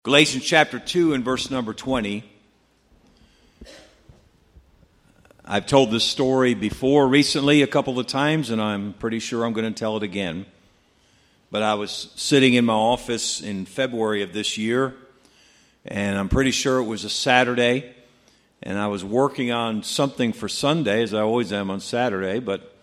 Galatians chapter 2 and verse number 20. I've told this story before recently a couple of times, and I'm pretty sure I'm going to tell it again. But I was sitting in my office in February of this year, and I'm pretty sure it was a Saturday, and I was working on something for Sunday, as I always am on Saturday, but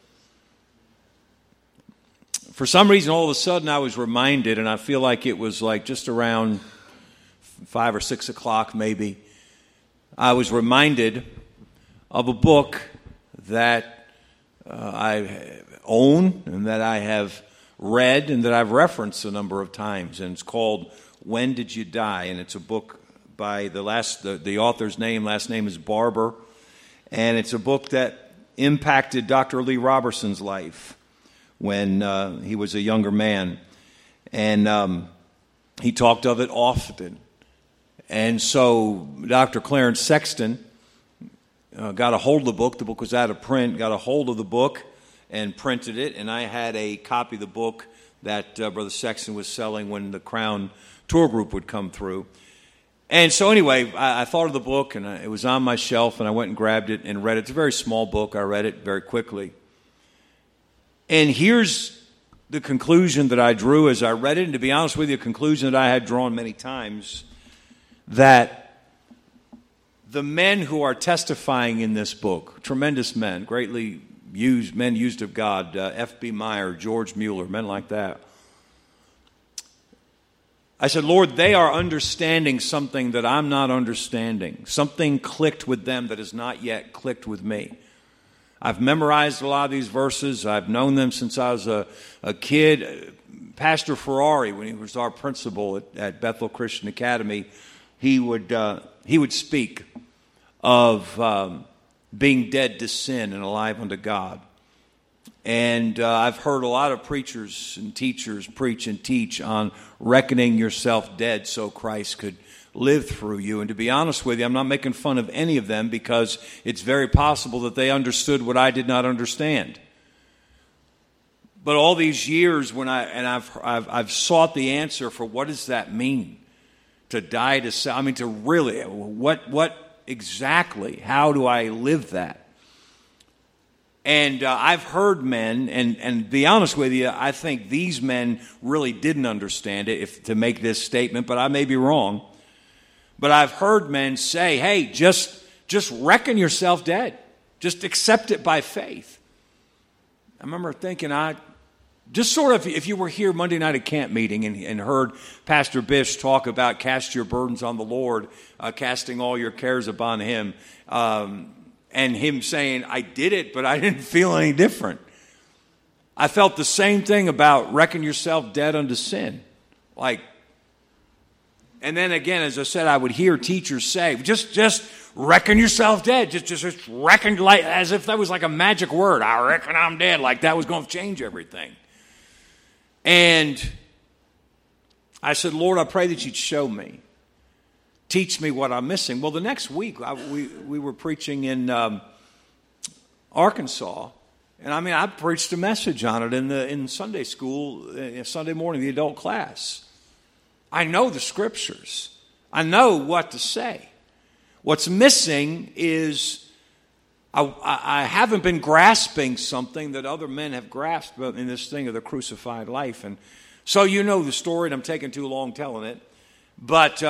for some reason all of a sudden I was reminded, and I feel like it was like just around 5 or 6 o'clock maybe, I was reminded of a book that I own and that I have read and that I've referenced a number of times, and it's called When Did You Die? And it's a book by the author's last name is Barber, and it's a book that impacted Dr. Lee Robertson's life when he was a younger man, and he talked of it often. And so Dr. Clarence Sexton got a hold of the book. The book was out of print, got a hold of the book and printed it. And I had a copy of the book that Brother Sexton was selling when the Crown Tour Group would come through. And so anyway, I thought of the book, and it was on my shelf, and I went and grabbed it and read it. It's a very small book. I read it very quickly. And here's the conclusion that I drew as I read it, and to be honest with you, a conclusion that I had drawn many times, that the men who are testifying in this book, tremendous men, greatly used, men used of God, F.B. Meyer, George Mueller, men like that. I said, Lord, they are understanding something that I'm not understanding. Something clicked with them that has not yet clicked with me. I've memorized a lot of these verses. I've known them since I was a kid. Pastor Ferrari, when he was our principal at Bethel Christian Academy, he would speak of being dead to sin and alive unto God. And I've heard a lot of preachers and teachers preach and teach on reckoning yourself dead so Christ could live through you. And to be honest with you, I'm not making fun of any of them, because it's very possible that they understood what I did not understand. But all these years I've sought the answer for what does that mean? To die to self, to really, what exactly, how do I live that? And I've heard men, and to be honest with you, I think these men really didn't understand it, to make this statement, but I may be wrong. But I've heard men say, hey, just reckon yourself dead. Just accept it by faith. I remember thinking, just sort of, if you were here Monday night at camp meeting and heard Pastor Bish talk about cast your burdens on the Lord, casting all your cares upon Him, and him saying, I did it, but I didn't feel any different. I felt the same thing about reckon yourself dead unto sin. And then again, as I said, I would hear teachers say, just reckon yourself dead. Just reckon, like, as if that was like a magic word. I reckon I'm dead, like that was going to change everything. And I said, Lord, I pray that you'd show me. Teach me what I'm missing. Well, the next week, we were preaching in Arkansas. And I preached a message on it in Sunday school, Sunday morning, the adult class. I know the scriptures. I know what to say. What's missing is I haven't been grasping something that other men have grasped in this thing of the crucified life. And so you know the story, and I'm taking too long telling it. But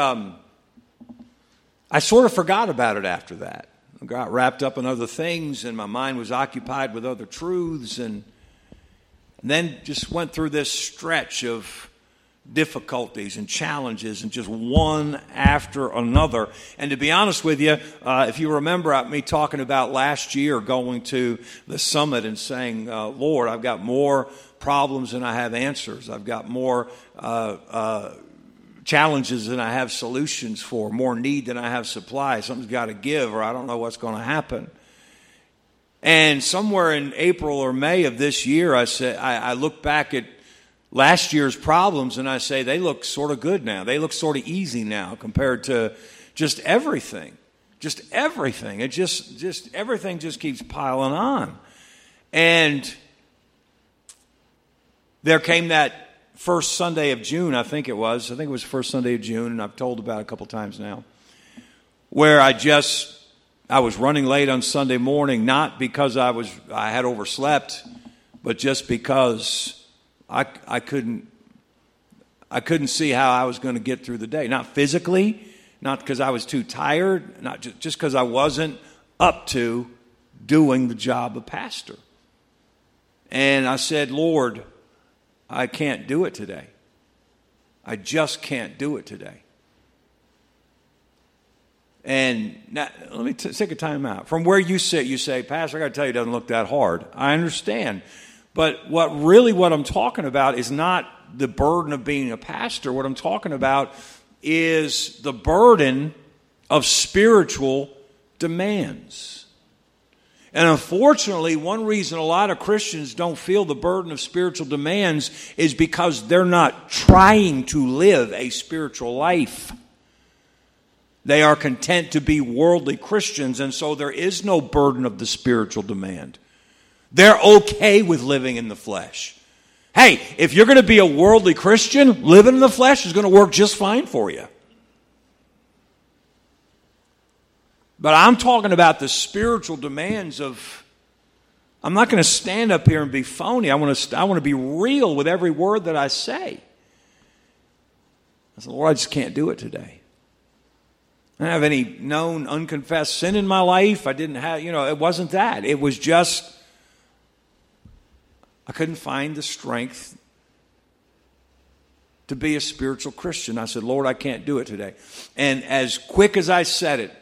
I sort of forgot about it after that. I got wrapped up in other things, and my mind was occupied with other truths, and then just went through this stretch of difficulties and challenges, and just one after another. And to be honest with you, if you remember me talking about last year going to the summit and saying, Lord, I've got more problems than I have answers. I've got more challenges than I have solutions for, more need than I have supply. Something's got to give, or I don't know what's going to happen. And somewhere in April or May of this year, I look back at last year's problems, and I say, they look sort of good now. They look sort of easy now compared to just everything. Just everything. It just everything just keeps piling on. And there came that first Sunday of June, I think it was first Sunday of June, and I've told about it a couple times now, where I was running late on Sunday morning, not because I had overslept, but just because I couldn't see how I was going to get through the day. Not physically, not because I was too tired, not just because I wasn't up to doing the job of pastor. And I said, Lord, I can't do it today. I just can't do it today. And now, let me take a time out. From where you sit, you say, Pastor, I got to tell you, it doesn't look that hard. I understand. But what I'm talking about is not the burden of being a pastor. What I'm talking about is the burden of spiritual demands. And unfortunately, one reason a lot of Christians don't feel the burden of spiritual demands is because they're not trying to live a spiritual life. They are content to be worldly Christians, and so there is no burden of the spiritual demand. They're okay with living in the flesh. Hey, if you're going to be a worldly Christian, living in the flesh is going to work just fine for you. But I'm talking about the spiritual demands of, I'm not going to stand up here and be phony. I want to be real with every word that I say. I said, Lord, I just can't do it today. I didn't have any known unconfessed sin in my life. I didn't have, it wasn't that. It was just, I couldn't find the strength to be a spiritual Christian. I said, Lord, I can't do it today. And as quick as I said it,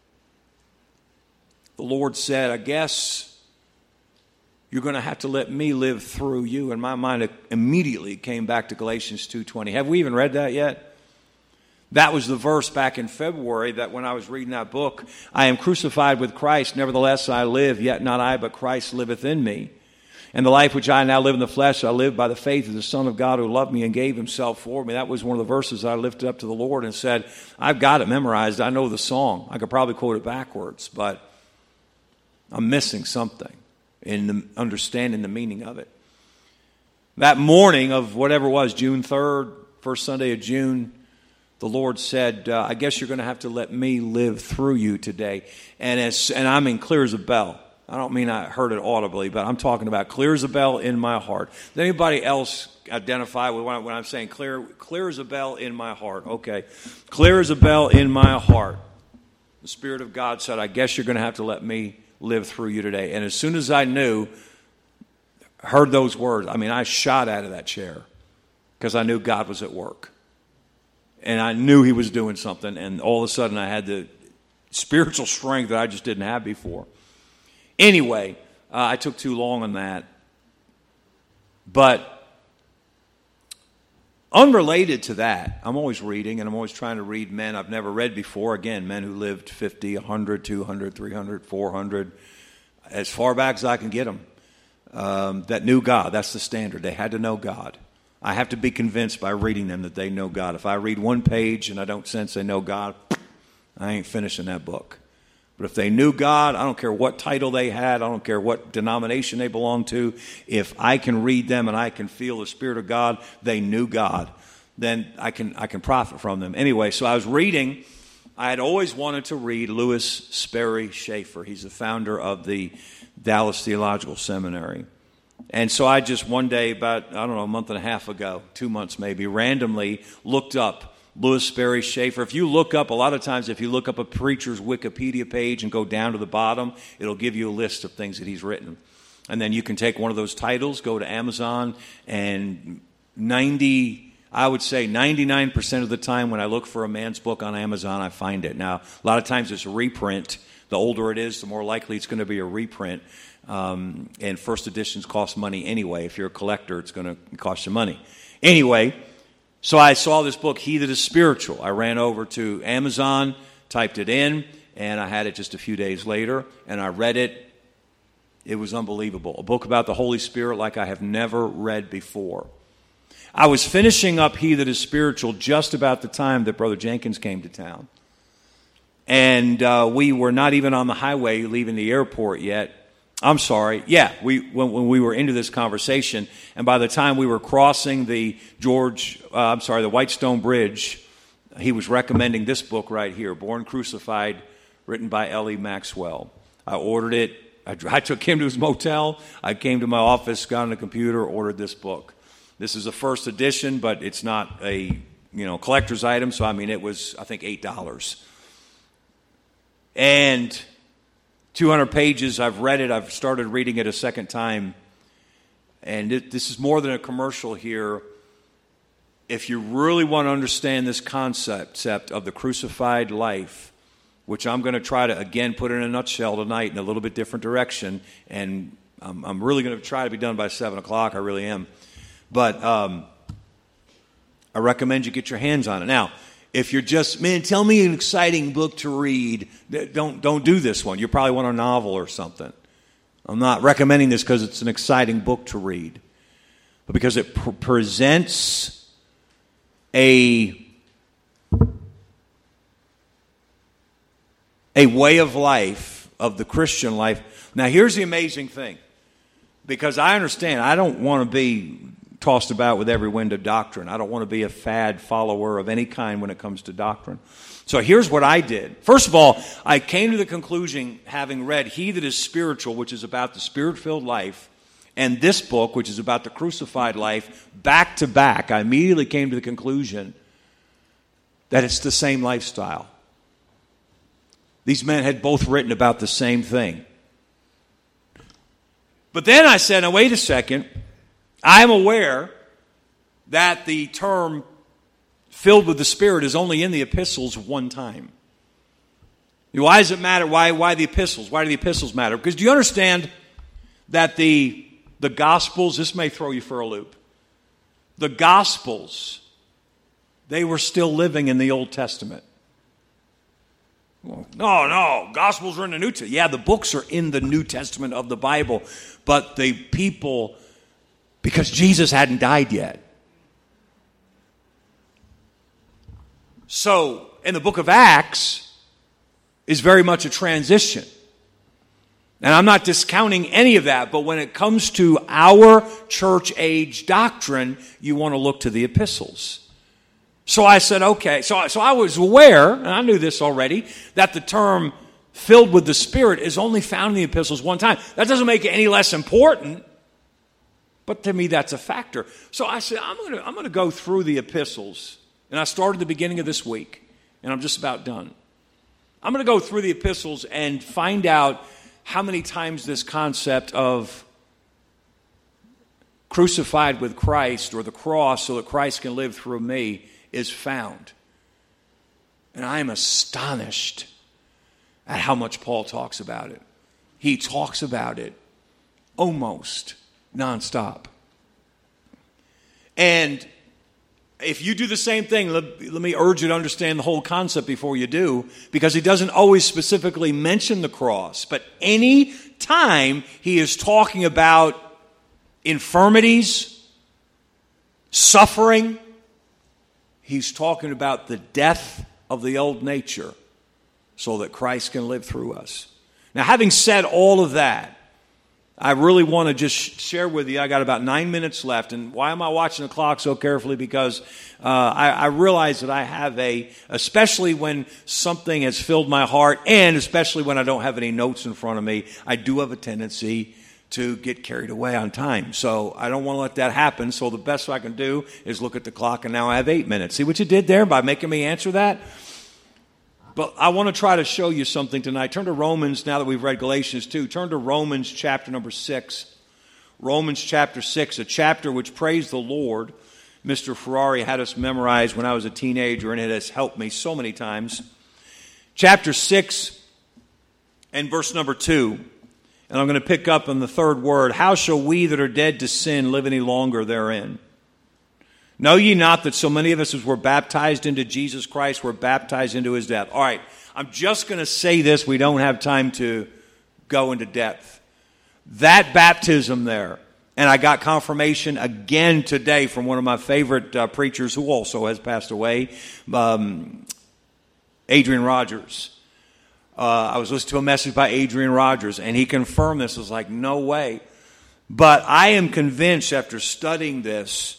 the Lord said, I guess you're going to have to let me live through you. And my mind immediately came back to Galatians 2:20. Have we even read that yet? That was the verse back in February that when I was reading that book, I am crucified with Christ, nevertheless I live, yet not I, but Christ liveth in me. And the life which I now live in the flesh, I live by the faith of the Son of God who loved me and gave himself for me. That was one of the verses I lifted up to the Lord and said, I've got it memorized. I know the song. I could probably quote it backwards, but I'm missing something in understanding the meaning of it. That morning of whatever it was, June 3rd, first Sunday of June, the Lord said, I guess you're going to have to let me live through you today. And I mean clear as a bell. I don't mean I heard it audibly, but I'm talking about clear as a bell in my heart. Does anybody else identify with when I'm saying clear as a bell in my heart? Okay. Clear as a bell in my heart. The Spirit of God said, I guess you're going to have to let me live through you today. And as soon as I heard those words, I shot out of that chair because I knew God was at work. And I knew he was doing something, and all of a sudden I had the spiritual strength that I just didn't have before. Anyway, I took too long on that. But unrelated to that, I'm always reading, and I'm always trying to read men I've never read before. Again, men who lived 50, 100, 200, 300, 400, as far back as I can get them, that knew God. That's the standard. They had to know God. I have to be convinced by reading them that they know God. If I read one page and I don't sense they know God, I ain't finishing that book. But if they knew God, I don't care what title they had, I don't care what denomination they belonged to, if I can read them and I can feel the Spirit of God, they knew God, then I can profit from them. Anyway, so I was reading. I had always wanted to read Lewis Sperry Chafer. He's the founder of the Dallas Theological Seminary. And so I just one day, about, a month and a half ago, 2 months maybe, randomly looked up Lewis Sperry Chafer. If you look up, a lot of times if you look up a preacher's Wikipedia page and go down to the bottom, it'll give you a list of things that he's written. And then you can take one of those titles, go to Amazon, and 99% of the time when I look for a man's book on Amazon, I find it. Now, a lot of times it's a reprint. The older it is, the more likely it's going to be a reprint. And first editions cost money anyway. If you're a collector, it's going to cost you money. Anyway, so I saw this book, He That Is Spiritual. I ran over to Amazon, typed it in, and I had it just a few days later, and I read it. It was unbelievable. A book about the Holy Spirit like I have never read before. I was finishing up He That Is Spiritual just about the time that Brother Jenkins came to town. And we were not even on the highway leaving the airport yet I'm sorry. Yeah, when we were into this conversation, and by the time we were crossing the Whitestone Bridge, he was recommending this book right here, Born Crucified, written by L.E. Maxwell. I ordered it. I took him to his motel. I came to my office, got on the computer, ordered this book. This is a first edition, but it's not a collector's item. So it was, I think, $8. And 200 pages. I've read it. I've started reading it a second time. And this is more than a commercial here. If you really want to understand this concept of the crucified life, which I'm going to try to, again, put in a nutshell tonight in a little bit different direction, and I'm really going to try to be done by 7 o'clock. I really am. But I recommend you get your hands on it. Now, if you're just, tell me an exciting book to read, don't do this one. You probably want a novel or something. I'm not recommending this because it's an exciting book to read, but because it presents a way of life, of the Christian life. Now, here's the amazing thing, because I understand I don't want to be tossed about with every wind of doctrine. I don't want to be a fad follower of any kind when it comes to doctrine. So here's what I did. First of all, I came to the conclusion, having read He That Is Spiritual, which is about the Spirit-filled life, and this book, which is about the crucified life, back to back, I immediately came to the conclusion that it's the same lifestyle. These men had both written about the same thing. But then I said, now wait a second. I'm aware that the term filled with the Spirit is only in the epistles one time. Why does it matter? Why the epistles? Why do the epistles matter? Because do you understand that the Gospels, this may throw you for a loop. The Gospels, they were still living in the Old Testament. No, Gospels are in the New Testament. Yeah, the books are in the New Testament of the Bible, but the people, because Jesus hadn't died yet. So, in the book of Acts is very much a transition. And I'm not discounting any of that, but when it comes to our church age doctrine, you want to look to the epistles. So I said, okay. So I was aware, and I knew this already, that the term filled with the Spirit is only found in the epistles one time. That doesn't make it any less important, but to me that's a factor. So I said, I'm going to go through the epistles. And I started the beginning of this week, and I'm just about done. I'm going to go through the epistles and find out how many times this concept of crucified with Christ, or the cross so that Christ can live through me, is found. And I am astonished at how much Paul talks about it. He talks about it almost nonstop. And if you do the same thing, let me urge you to understand the whole concept before you do, because he doesn't always specifically mention the cross, but any time he is talking about infirmities, suffering, he's talking about the death of the old nature so that Christ can live through us. Now, having said all of that, I really want to just share with you, I got about 9 minutes left. And why am I watching the clock so carefully? Because I realize that I have especially when something has filled my heart, and especially when I don't have any notes in front of me, I do have a tendency to get carried away on time. So I don't want to let that happen. So the best I can do is look at the clock, and now I have 8 minutes. See what you did there by making me answer that? But I want to try to show you something tonight. Turn to Romans, now that we've read Galatians 2. Turn to Romans chapter number 6. Romans chapter 6, a chapter which, praise the Lord, Mr. Ferrari had us memorize when I was a teenager, and it has helped me so many times. Chapter 6 and verse number 2. And I'm going to pick up on the third word. How shall we that are dead to sin live any longer therein? Know ye not that so many of us as were baptized into Jesus Christ were baptized into his death? All right, I'm just going to say this. We don't have time to go into depth. That baptism there, and I got confirmation again today from one of my favorite preachers who also has passed away, Adrian Rogers. I was listening to a message by Adrian Rogers, and he confirmed this. I was like, no way. But I am convinced after studying this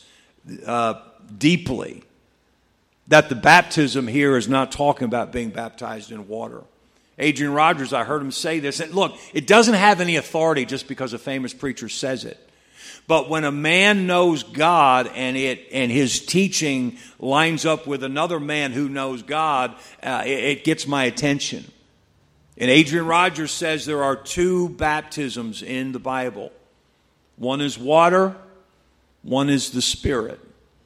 deeply that the baptism here is not talking about being baptized in water. Adrian Rogers, I heard him say this. And look, it doesn't have any authority just because a famous preacher says it. But when a man knows God and his teaching lines up with another man who knows God, it gets my attention. And Adrian Rogers says there are two baptisms in the Bible. One is water, one is the Spirit.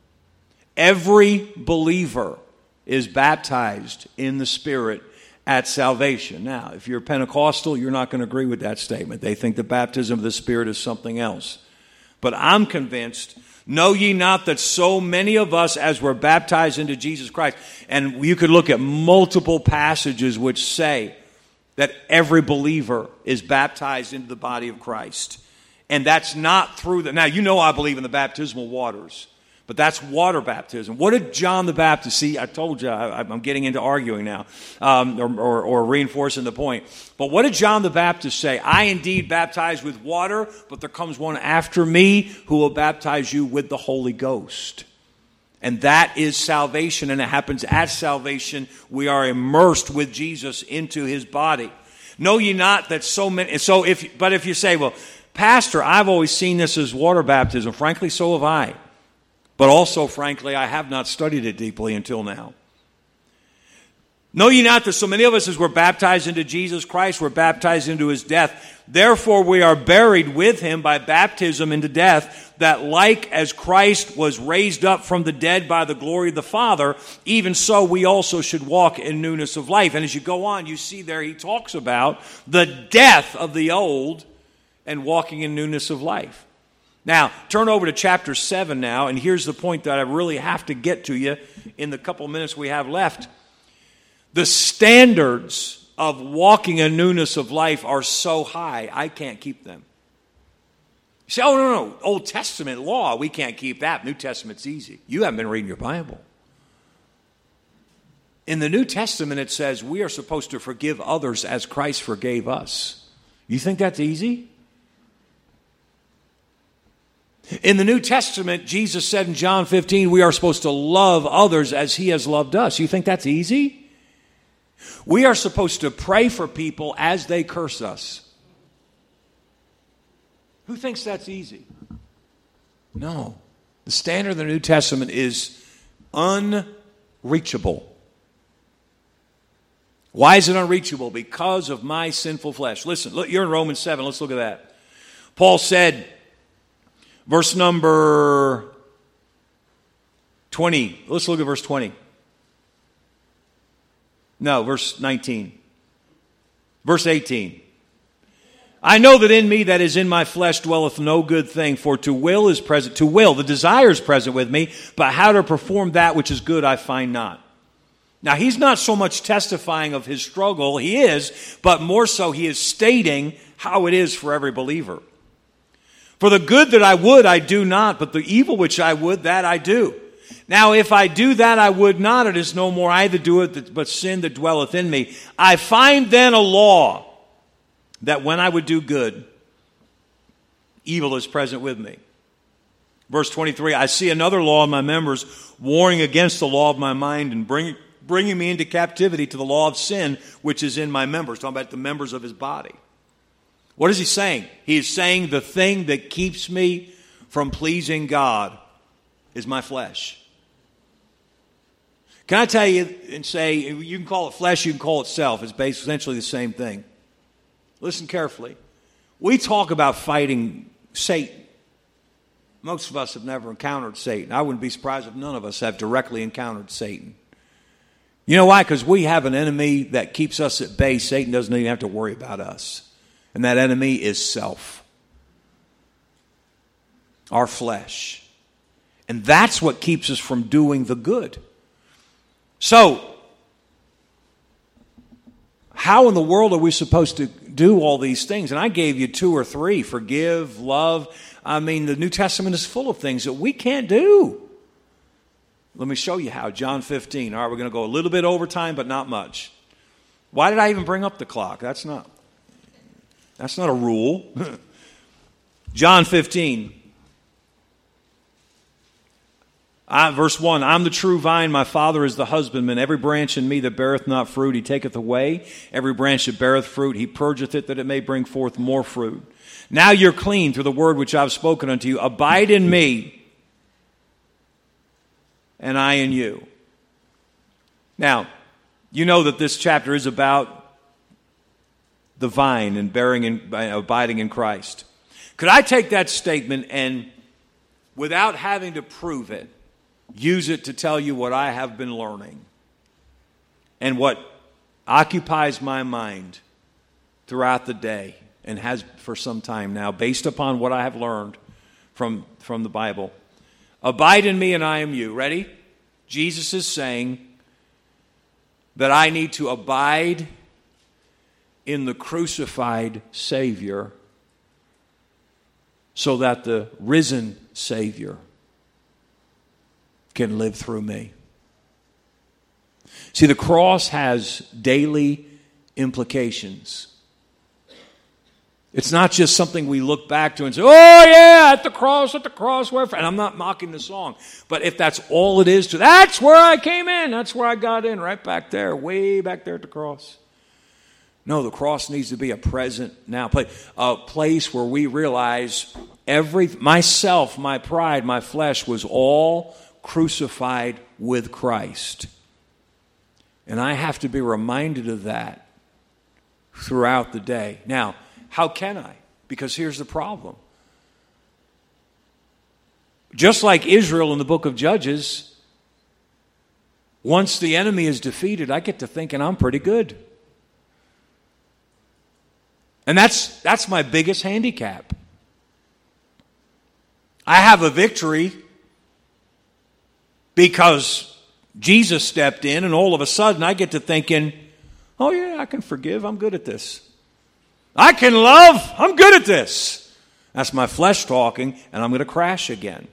Every believer is baptized in the Spirit at salvation. Now, if you're Pentecostal, you're not going to agree with that statement. They think the baptism of the Spirit is something else. But I'm convinced, know ye not that so many of us, as we're baptized into Jesus Christ, and you could look at multiple passages which say that every believer is baptized into the body of Christ. And that's not through the... Now, you know I believe in the baptismal waters, but that's water baptism. What did John the Baptist... See, I told you, I'm getting into arguing now, or reinforcing the point. But what did John the Baptist say? I indeed baptize with water, but there comes one after me who will baptize you with the Holy Ghost. And that is salvation, and it happens at salvation. We are immersed with Jesus into his body. Know ye not that so many... But if you say, well, Pastor, I've always seen this as water baptism. Frankly, so have I. But also, frankly, I have not studied it deeply until now. Know ye not that so many of us, as we're baptized into Jesus Christ, we're baptized into his death. Therefore we are buried with him by baptism into death, that like as Christ was raised up from the dead by the glory of the Father, even so we also should walk in newness of life. And as you go on, you see there he talks about the death of the old and walking in newness of life. Now, turn over to chapter 7 now, and here's the point that I really have to get to you in the couple minutes we have left. The standards of walking in newness of life are so high, I can't keep them. You say, oh, no, Old Testament law, we can't keep that. New Testament's easy. You haven't been reading your Bible. In the New Testament, it says we are supposed to forgive others as Christ forgave us. You think that's easy? In the New Testament, Jesus said in John 15, we are supposed to love others as he has loved us. You think that's easy? We are supposed to pray for people as they curse us. Who thinks that's easy? No. The standard of the New Testament is unreachable. Why is it unreachable? Because of my sinful flesh. Listen, look, you're in Romans 7. Let's look at that. Paul said, verse number 20. Let's look at verse 20. No, verse 19. Verse 18. I know that in me, that is in my flesh, dwelleth no good thing, for to will is present, the desire is present with me, but how to perform that which is good I find not. Now, he's not so much testifying of his struggle, he is, but more so he is stating how it is for every believer. For the good that I would, I do not, but the evil which I would, that I do. Now, if I do that I would not, it is no more I that do it, but sin that dwelleth in me. I find then a law, that when I would do good, evil is present with me. Verse 23, I see another law in my members, warring against the law of my mind, and bringing me into captivity to the law of sin, which is in my members. Talking about the members of his body. What is he saying? He is saying the thing that keeps me from pleasing God is my flesh. Can I tell you and say, you can call it flesh, you can call it self. It's basically essentially the same thing. Listen carefully. We talk about fighting Satan. Most of us have never encountered Satan. I wouldn't be surprised if none of us have directly encountered Satan. You know why? Because we have an enemy that keeps us at bay. Satan doesn't even have to worry about us. And that enemy is self. Our flesh. And that's what keeps us from doing the good. So, how in the world are we supposed to do all these things? And I gave you 2 or 3. Forgive, love. I mean, the New Testament is full of things that we can't do. Let me show you how. John 15. All right, we're going to go a little bit over time, but not much. Why did I even bring up the clock? That's not a rule. John 15. Verse 1, I'm the true vine, my Father is the husbandman. Every branch in me that beareth not fruit, he taketh away. Every branch that beareth fruit, he purgeth it, that it may bring forth more fruit. Now you're clean through the word which I've spoken unto you. Abide in me, and I in you. Now, you know that this chapter is about the vine and abiding in Christ. Could I take that statement and, without having to prove it, use it to tell you what I have been learning and what occupies my mind throughout the day and has for some time now, based upon what I have learned from the Bible? Abide in me and I am you. Ready? Jesus is saying that I need to abide in the crucified Savior so that the risen Savior can live through me. See, the cross has daily implications. It's not just something we look back to and say, oh yeah, at the cross, where? And I'm not mocking the song. But if that's all it is, that's where I came in. That's where I got in, right back there, way back there at the cross. No, the cross needs to be a present now place, a place where we realize myself, my pride, my flesh was all crucified with Christ. And I have to be reminded of that throughout the day. Now, how can I? Because here's the problem. Just like Israel in the book of Judges, once the enemy is defeated, I get to thinking I'm pretty good. And that's my biggest handicap. I have a victory because Jesus stepped in, and all of a sudden I get to thinking, oh yeah, I can forgive, I'm good at this. I can love, I'm good at this. That's my flesh talking, and I'm going to crash again.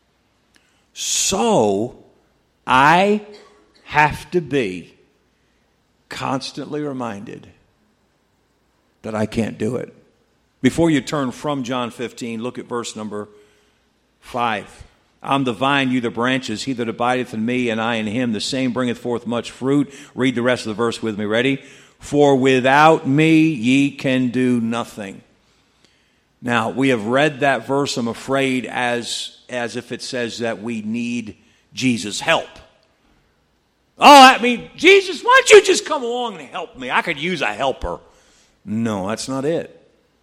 So, I have to be constantly reminded that I can't do it. Before you turn from John 15, look at verse number 5. I'm the vine, you the branches. He that abideth in me, and I in him, the same bringeth forth much fruit. Read the rest of the verse with me. Ready? For without me ye can do nothing. Now, we have read that verse, I'm afraid, as if it says that we need Jesus' help. Oh, I mean, Jesus, why don't you just come along and help me? I could use a helper. No, that's not it.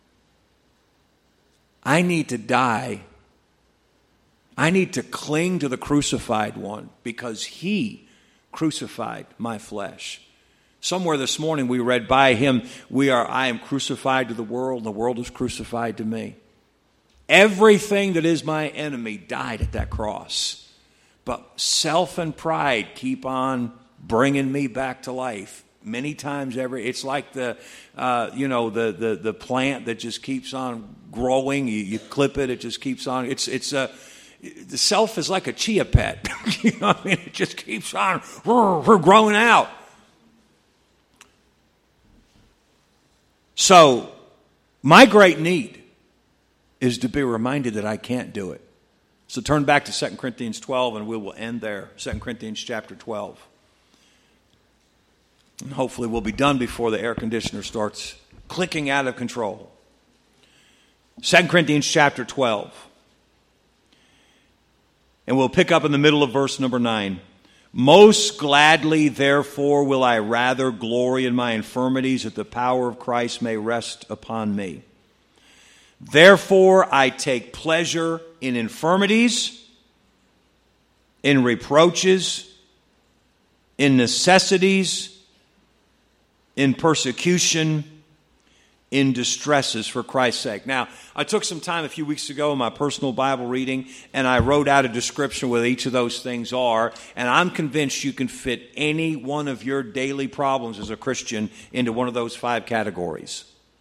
I need to die. I need to cling to the crucified one because he crucified my flesh. Somewhere this morning we read, by him I am crucified to the world, and the world is crucified to me. Everything that is my enemy died at that cross. But self and pride keep on bringing me back to life. Many times it's like the plant that just keeps on growing. You clip it, it just keeps on. The self is like a chia pet. You know what I mean? It just keeps on growing out. So, my great need is to be reminded that I can't do it. So turn back to 2 Corinthians 12 and we will end there. 2 Corinthians chapter 12. And hopefully we'll be done before the air conditioner starts clicking out of control. 2 Corinthians chapter 12. And we'll pick up in the middle of verse number 9. Most gladly, therefore, will I rather glory in my infirmities, that the power of Christ may rest upon me. Therefore, I take pleasure in infirmities, in reproaches, in necessities, in persecution, in distresses for Christ's sake. Now, I took some time a few weeks ago in my personal Bible reading, and I wrote out a description of what each of those things are, and I'm convinced you can fit any one of your daily problems as a Christian into one of those 5 categories.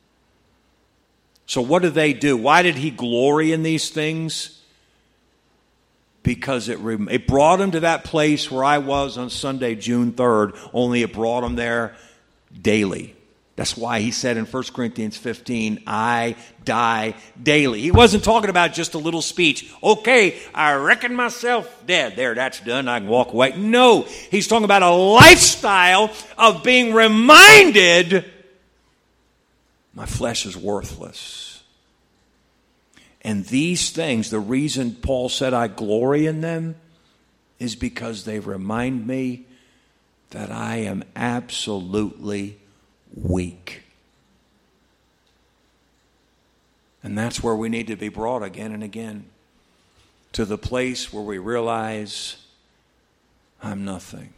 So what do they do? Why did he glory in these things? Because it brought him to that place where I was on Sunday, June 3rd, only it brought him there daily. That's why he said in 1 Corinthians 15, I die daily. He wasn't talking about just a little speech. Okay, I reckon myself dead. There, that's done. I can walk away. No, he's talking about a lifestyle of being reminded my flesh is worthless. And these things, the reason Paul said I glory in them is because they remind me that I am absolutely weak. And that's where we need to be brought again and again, to the place where we realize I'm nothing.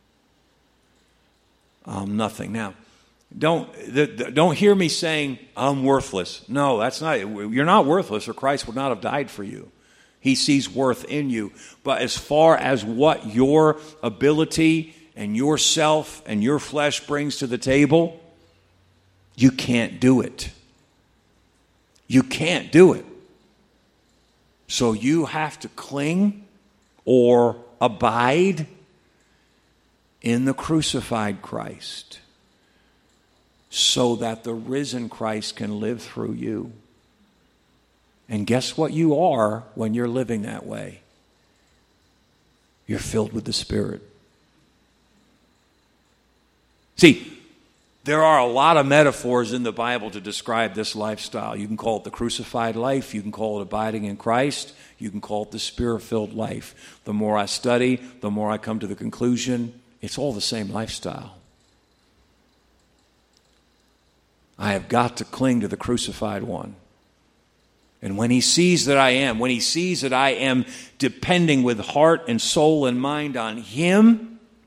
I'm nothing. Now, don't hear me saying I'm worthless. No, that's not it. You're not worthless, or Christ would not have died for you. He sees worth in you. But as far as what your ability and yourself and your flesh brings to the table, you can't do it. You can't do it. So you have to cling or abide in the crucified Christ so that the risen Christ can live through you. And guess what you are when you're living that way? You're filled with the Spirit. See, there are a lot of metaphors in the Bible to describe this lifestyle. You can call it the crucified life. You can call it abiding in Christ. You can call it the Spirit-filled life. The more I study, the more I come to the conclusion, it's all the same lifestyle. I have got to cling to the crucified one. And when he sees that I am depending with heart and soul and mind on him,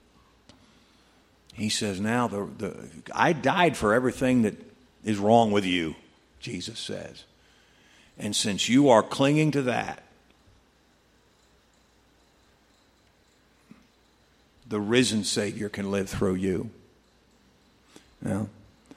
he says, now I died for everything that is wrong with you, Jesus says. And since you are clinging to that, the risen Savior can live through you. Now,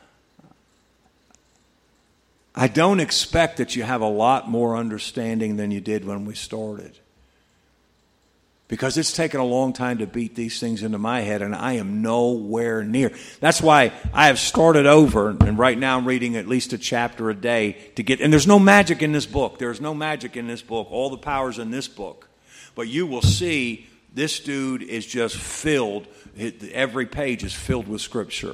I don't expect that you have a lot more understanding than you did when we started. Because it's taken a long time to beat these things into my head, and I am nowhere near. That's why I have started over, and right now I'm reading at least a chapter a day to get, and there's no magic in this book. There's no magic in this book. All the power's in this book. But you will see this dude is just filled, every page is filled with Scripture.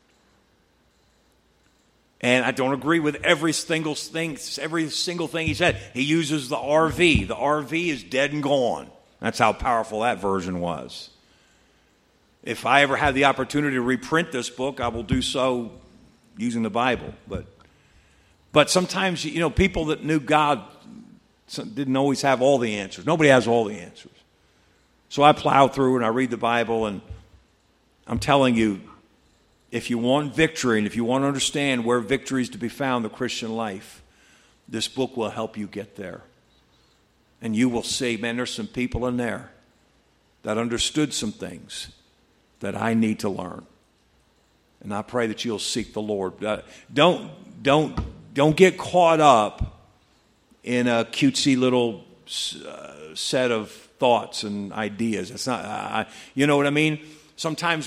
And I don't agree with every single thing he said. He uses the RV. The RV is dead and gone. That's how powerful that version was. If I ever have the opportunity to reprint this book, I will do so using the Bible. But sometimes, people that knew God didn't always have all the answers. Nobody has all the answers. So I plow through and I read the Bible, and I'm telling you, if you want victory and if you want to understand where victory is to be found in the Christian life, this book will help you get there. And you will see, man, there's some people in there that understood some things that I need to learn. And I pray that you'll seek the Lord. Don't get caught up in a cutesy little set of thoughts and ideas. It's not, you know what I mean? Sometimes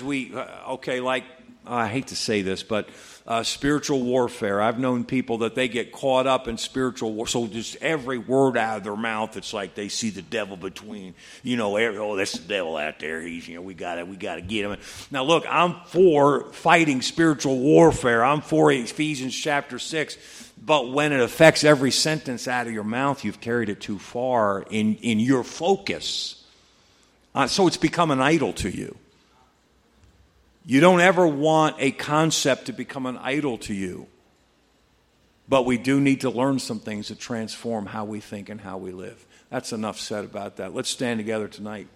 I hate to say this, but spiritual warfare. I've known people that they get caught up in spiritual war. So just every word out of their mouth, it's like they see the devil between, that's the devil out there. He's, we got to get him. Now look, I'm for fighting spiritual warfare. I'm for Ephesians chapter 6. But when it affects every sentence out of your mouth, you've carried it too far in your focus. So it's become an idol to you. You don't ever want a concept to become an idol to you. But we do need to learn some things that transform how we think and how we live. That's enough said about that. Let's stand together tonight.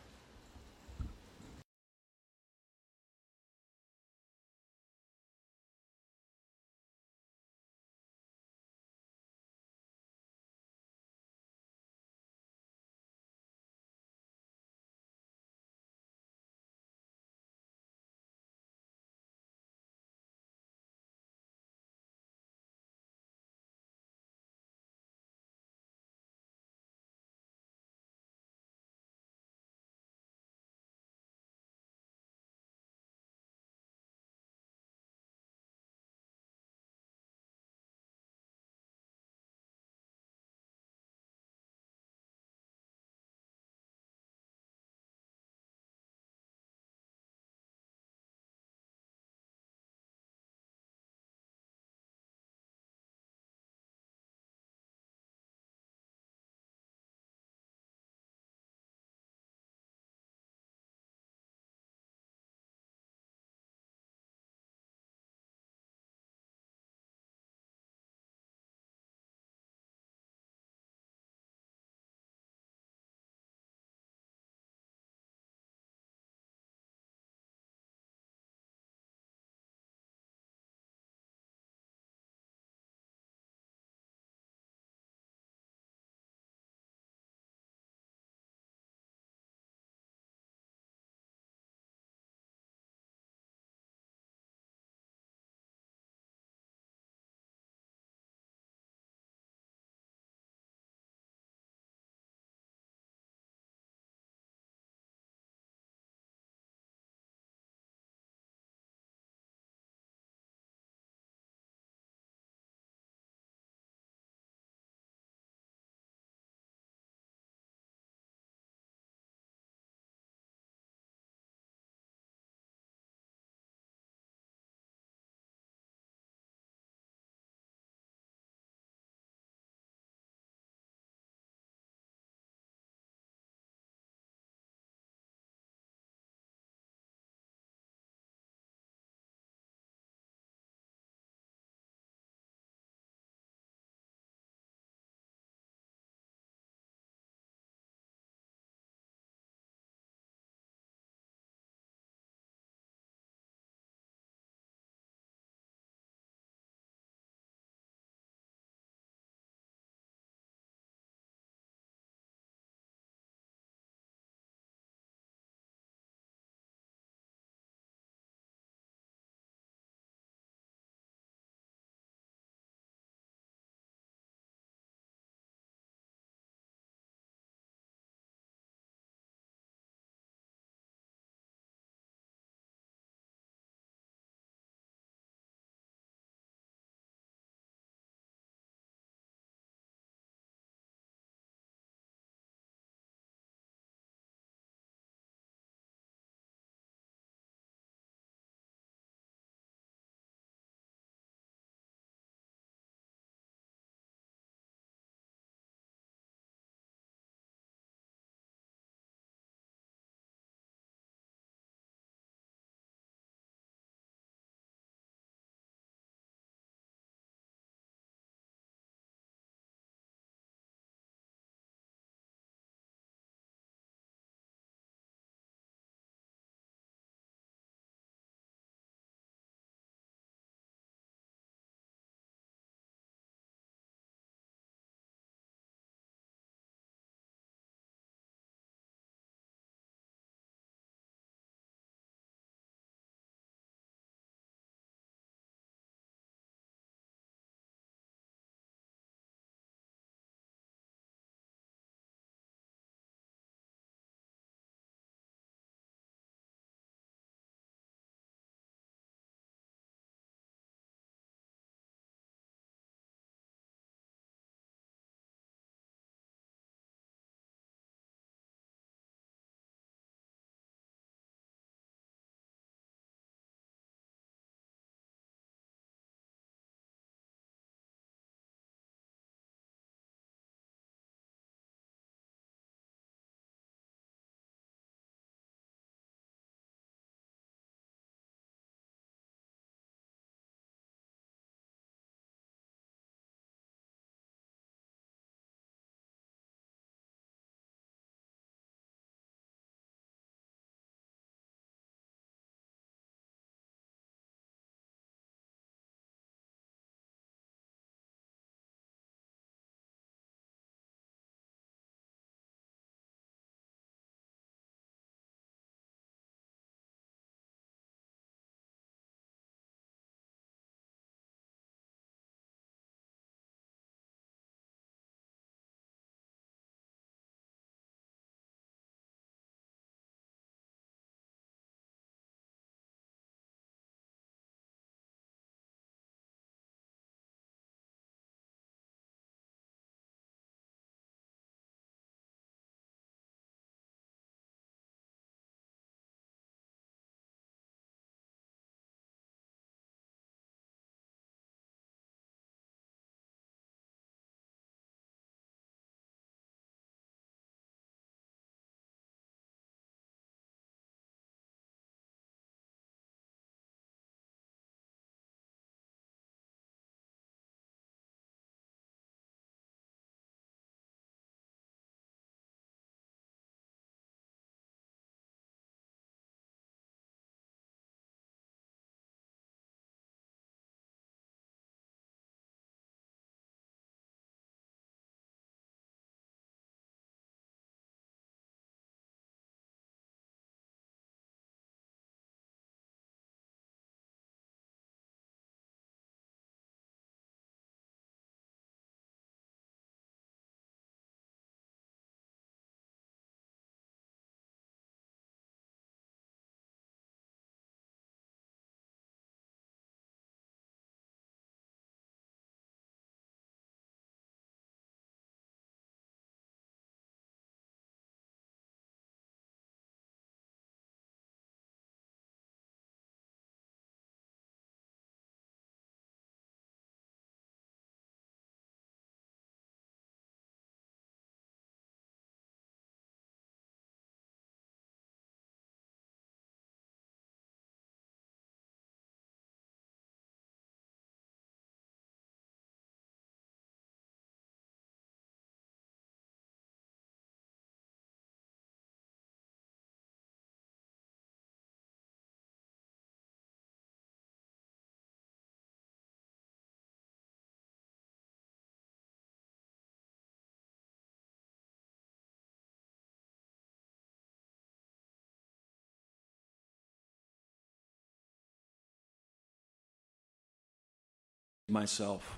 myself.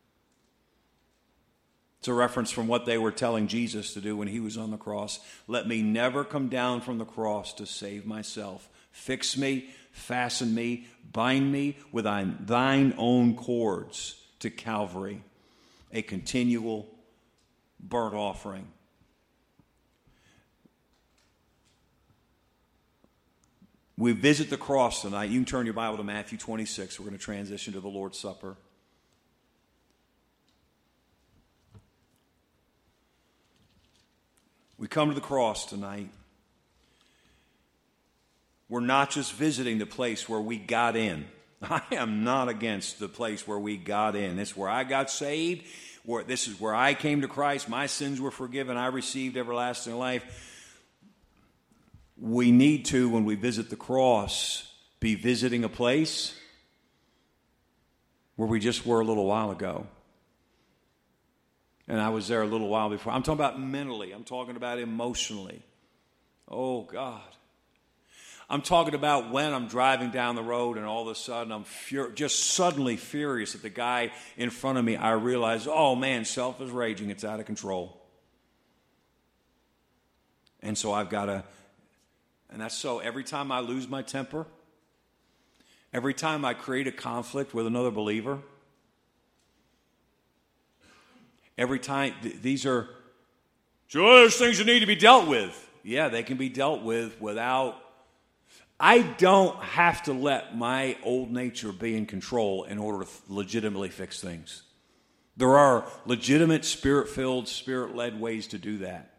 It's a reference from what they were telling Jesus to do when he was on the cross. Let me never come down from the cross to save myself. Fix me, fasten me, bind me with thine own cords to Calvary, a continual burnt offering. We visit the cross tonight. You can turn your Bible to Matthew 26. We're going to transition to the Lord's Supper. We come to the cross tonight. We're not just visiting the place where we got in. I am not against the place where we got in. This is where I got saved. This is where I came to Christ. My sins were forgiven. I received everlasting life. We need to, when we visit the cross, be visiting a place where we just were a little while ago. And I was there a little while before. I'm talking about mentally. I'm talking about emotionally. Oh, God. I'm talking about when I'm driving down the road and all of a sudden I'm just suddenly furious at the guy in front of me. I realize, oh, man, self is raging. It's out of control. And so I've got to, and that's so every time I lose my temper, every time I create a conflict with another believer, every time, these are, so there's things that need to be dealt with. Yeah, they can be dealt with without, I don't have to let my old nature be in control in order to legitimately fix things. There are legitimate, spirit-filled, spirit-led ways to do that.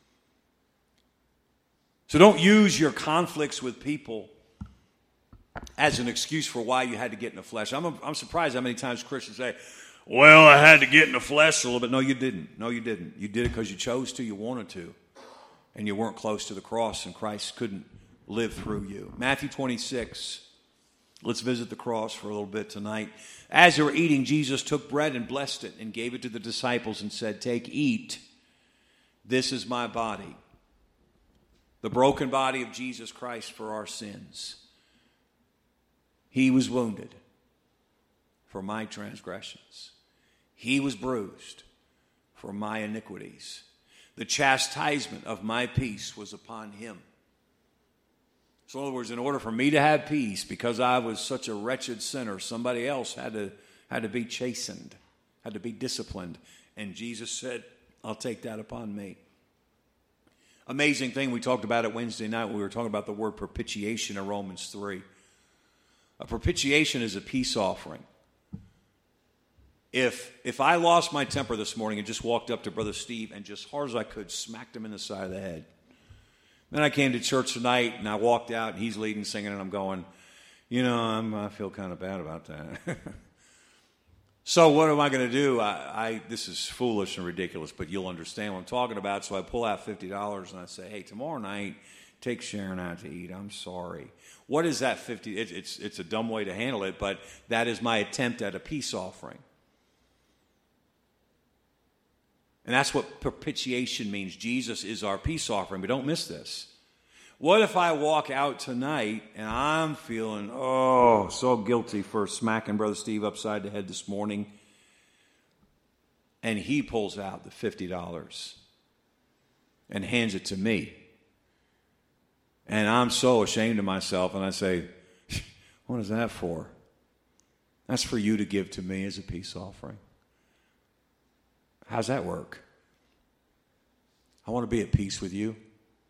So don't use your conflicts with people as an excuse for why you had to get in the flesh. I'm surprised how many times Christians say, well, I had to get in the flesh a little bit. No, you didn't. No, you didn't. You did it because you chose to, you wanted to. And you weren't close to the cross, and Christ couldn't live through you. Matthew 26. Let's visit the cross for a little bit tonight. As they were eating, Jesus took bread and blessed it and gave it to the disciples and said, take, eat. This is my body. The broken body of Jesus Christ for our sins. He was wounded for my transgressions. He was bruised for my iniquities. The chastisement of my peace was upon him. So in other words, in order for me to have peace, because I was such a wretched sinner, somebody else had to be chastened, had to be disciplined. And Jesus said, I'll take that upon me. Amazing thing, we talked about it Wednesday night when we were talking about the word propitiation in Romans 3. A propitiation is a peace offering. If I lost my temper this morning and just walked up to Brother Steve and just hard as I could smacked him in the side of the head. Then I came to church tonight and I walked out and he's leading singing and I'm going, I feel kind of bad about that. So what am I going to do? This is foolish and ridiculous, but you'll understand what I'm talking about. So I pull out $50 and I say, hey, tomorrow night, take Sharon out to eat. I'm sorry. What is that 50? It's a dumb way to handle it, but that is my attempt at a peace offering. And that's what propitiation means. Jesus is our peace offering, but don't miss this. What if I walk out tonight and I'm feeling, so guilty for smacking Brother Steve upside the head this morning, and he pulls out the $50 and hands it to me. And I'm so ashamed of myself, and I say, what is that for? That's for you to give to me as a peace offering. How's that work? I want to be at peace with you.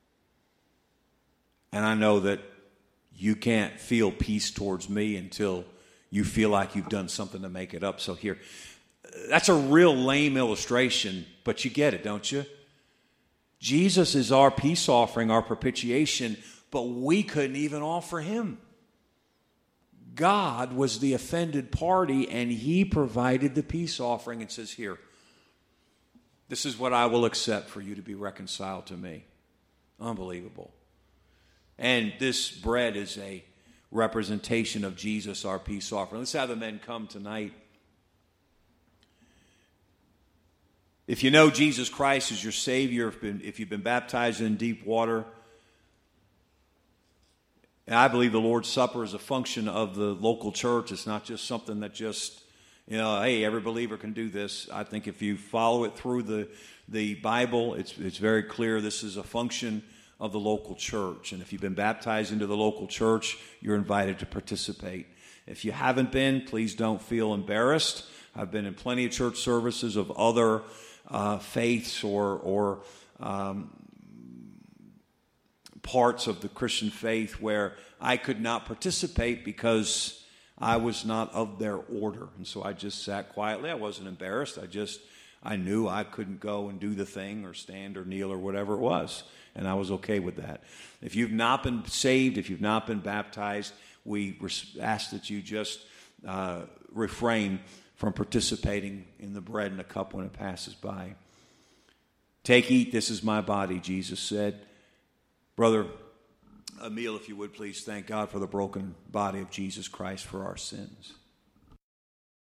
And I know that you can't feel peace towards me until you feel like you've done something to make it up. So here, that's a real lame illustration, but you get it, don't you? Jesus is our peace offering, our propitiation, but we couldn't even offer him. God was the offended party, and he provided the peace offering and says, here, this is what I will accept for you to be reconciled to me. Unbelievable. And this bread is a representation of Jesus, our peace offering. Let's have the men come tonight. If you know Jesus Christ as your Savior, if you've been baptized in deep water, and I believe the Lord's Supper is a function of the local church. It's not just something that just Hey, every believer can do this. I think if you follow it through the Bible, it's very clear this is a function of the local church. And if you've been baptized into the local church, you're invited to participate. If you haven't been, please don't feel embarrassed. I've been in plenty of church services of other faiths or parts of the Christian faith where I could not participate because I was not of their order. And so I just sat quietly. I wasn't embarrassed. I knew I couldn't go and do the thing or stand or kneel or whatever it was. And I was okay with that. If you've not been saved, if you've not been baptized, we ask that you just refrain from participating in the bread and the cup when it passes by. Take, eat, this is my body, Jesus said. Brother Emil, if you would please thank God for the broken body of Jesus Christ for our sins.